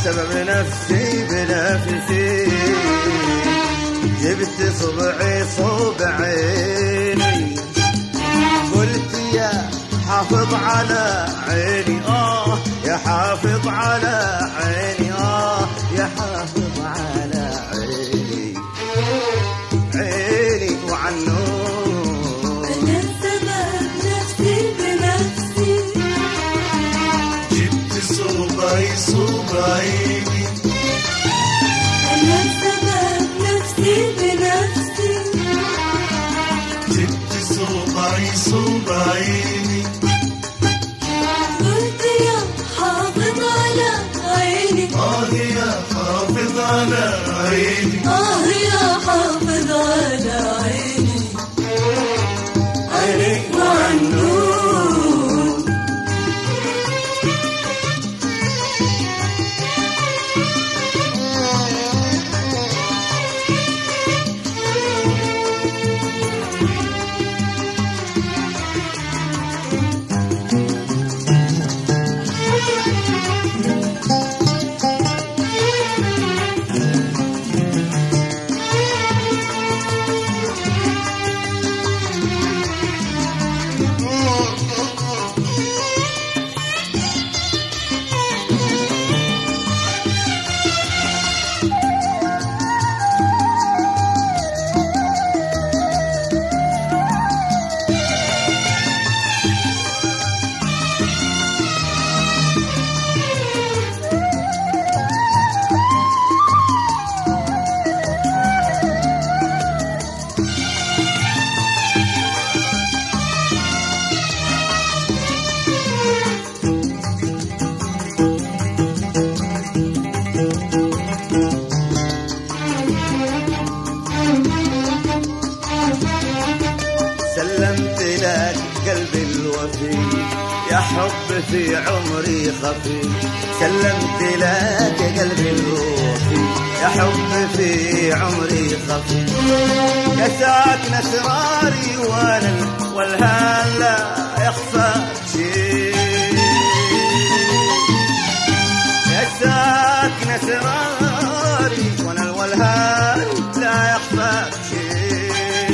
سبب نفسي بنفسي، جبت صبعي صوب عيني، قلت يا حافظ على عيني يا حافظ على عيني يا حافظ على عيني، عيني وعنون. أنا سبب نفسي بنفسي، جبت صوبعي صوب عيني، أنا سبب نفسي بنفسي، جبت صوبعي صوب عيني، قلت يا حافظ على عيني، يا حافظ على عيني، يا حافظ على عيني، عيني وعنون. سلمت لك قلبي الوفي يا حب في عمري خفي، سلمت لك قلبي الوفي يا حب في عمري خفي، يا ساكن اسراري وانا والهان لا يخفى شيء، يا ساكن اسراري وانا والهان لا يخفى شيء،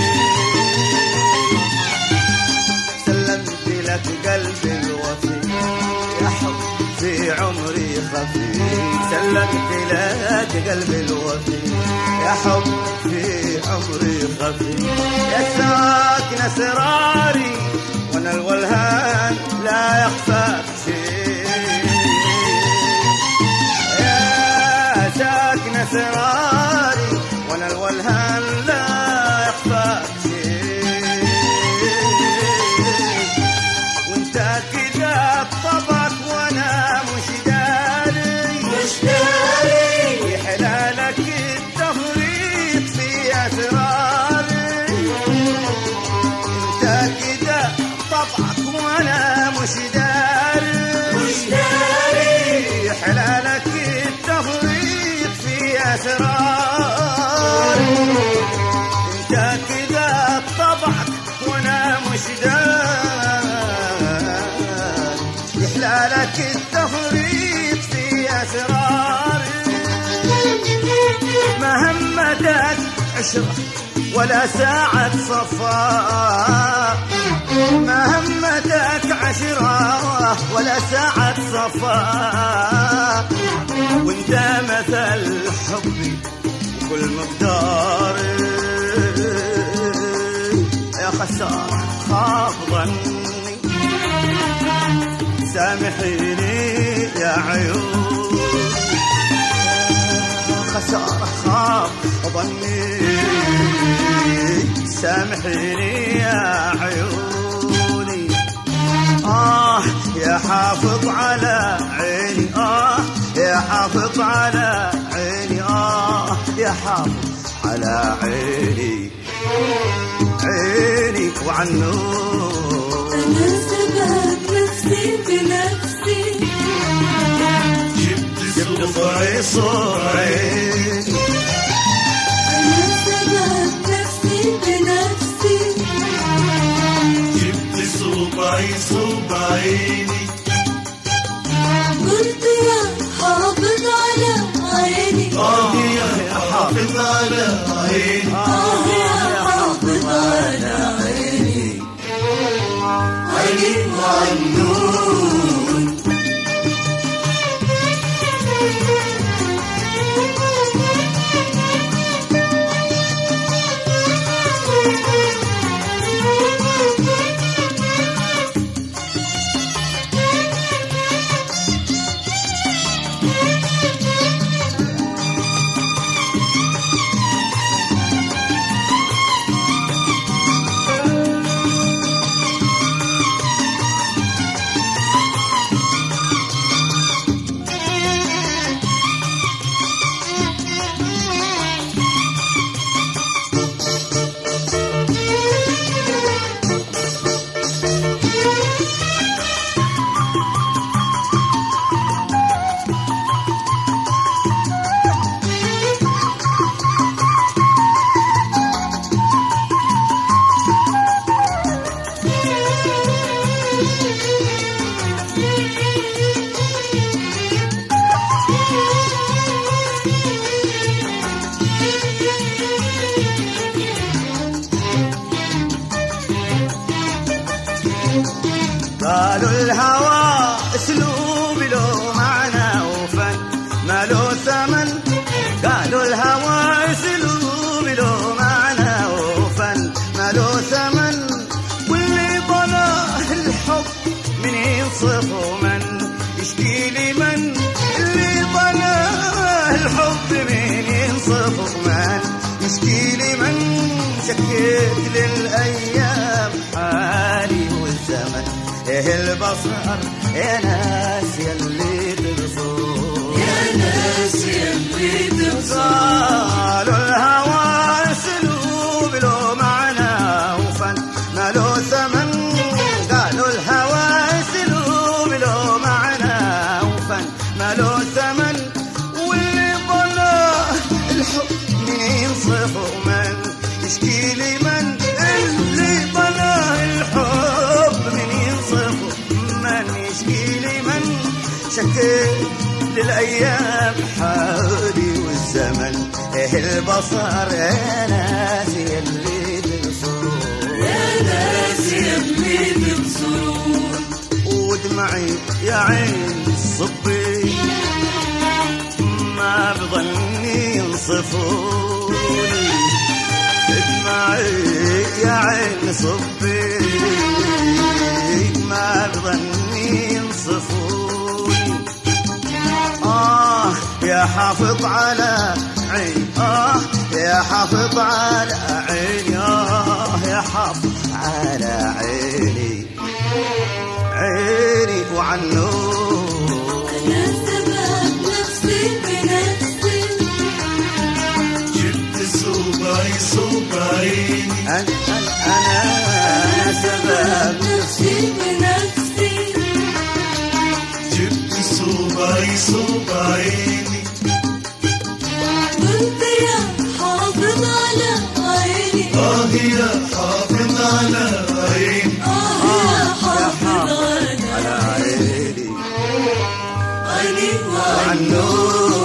قلبي الوفي يا حب في عمري خفي، سلمت لك قلبي الوفي يا حب في عمري خفي، يا ساكن اسراري وانا الولهان لا يخفى شيء، يا ساكن اسراري وانا الولهان لا يخفى شيء، كذا طبعك وانا مش داري حلالك التفريط في اسراري، انت كذا طبعك وانا مش داري حلالك التفريط في اسراري، انت كذا طبعك وانا مش داري لك التفريط في أسراري، ما همتك عشرة ولا ساعة صفاء، ما همتك عشرة ولا ساعة صفاء، وانت مثل حبي وكل مقداري، يا خسارة خاب ظني سامحيني يا عيون، خسارة خاب ظني سامحيني يا عيوني، يا حافظ على عيني يا حافظ على عيني يا حافظ على عيني، عيني وعنون. أنا سبب نفسي بنفسي، جبت صبعي صوب عيني، أنا سبب نفسي بنفسي، جبت صبعي صوب عيني، قلت يا حافظ على وعنون. قالوا الهوى اسلوب له معنى وفن ما له ثمن. قالوا الهوى اسلوب له معنى وفن ما له ثمن. واللي ضناه الحب من ينصف ومن يشكي لي من. اللي ضناه الحب من ينصف ومن يشكي لي من. شكيت للايام حالي والزمن ايه البصر يا ناس يلي تبصر. يا ناس يلي تبصر. قالوا الهوى اسلوب له معنى وفن ما له ثمن. قالوا الهوى اسلوب له معنى وفن ما له ثمن. واللي ضناه الحب من ينصف ومن يشكي لي من. اللي ضناه الحب من ينصف من يشكي لي من. شكيت للأيام حالي والزمن ايه البصر يا ناس يلي تبصرون. يا ناس يلي تبصرون. ودمعي يا عين صبي ما بظني ينصفوني. دمعي يا عين صبي ما بظني ينصفوني. يا حافظ على عيني يا حافظ على عيني يا حافظ على عيني عيني وعنون. أنا سبب نفسي بنفسي. جبت صوبعي صوبعيني. أنا سبب نفسي بنفسي. جبت صوبعي صوبعيني. وانت يا حافظ على عيني. يا حافظ على عيني. يا حافظ على على عيني عيني وعنون.